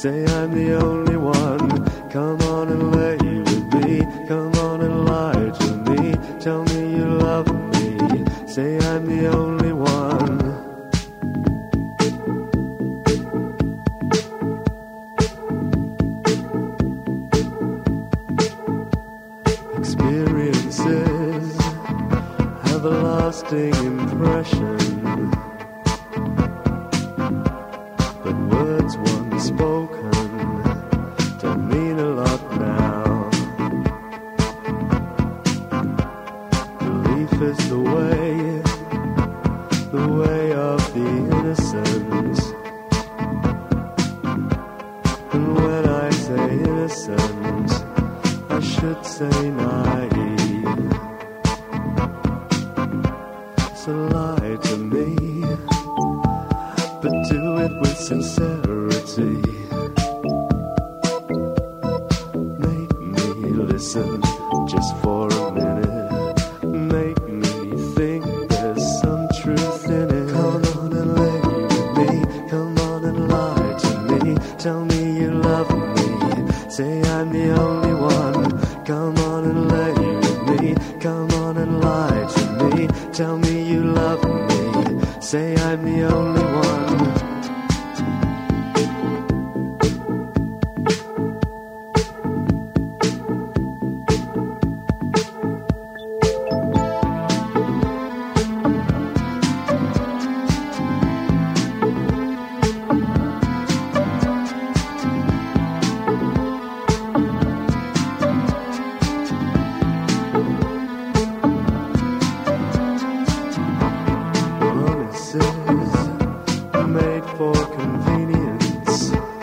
Say I'm the only one. Come on and lay with me. Come on and lie to me. Tell me you love me. Say I'm the only one. Experiences have a lasting impression, but words once spoken don't mean a lot now. Belief is the way of the innocent. And when I say innocent, I should say naive. So lie to me, but do it with sincerity. Make me listen just for a minute. Make me think there's some truth in it. Come on and lay with me. Come on and lie to me. Tell me you love me. Say I'm the only one. Come on and lay with me. Come on and lie to me. Tell me you love me. Say I'm the only one. Made for convenience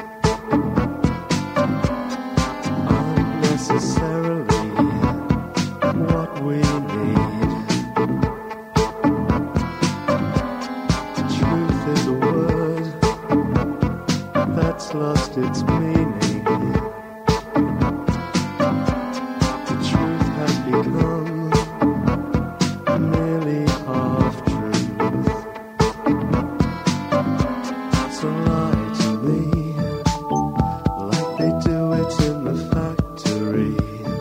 aren't necessarily what we need. Truth is a word that's lost its meaning. The truth has become merely half truth. So lie to me like they do it in the factory.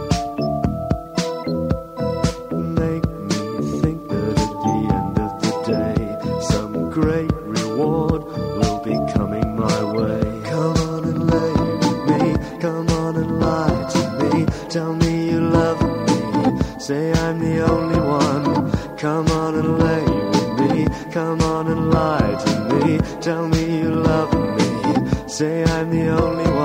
Make me think that at the end of the day some great reward will be coming my way. Come on and lay with me. Come on and lie to me. Tell me you love me. Say I'm the only one. Come on and lay with me. Come on and lie to me. Tell me you love me. Say I'm the only one.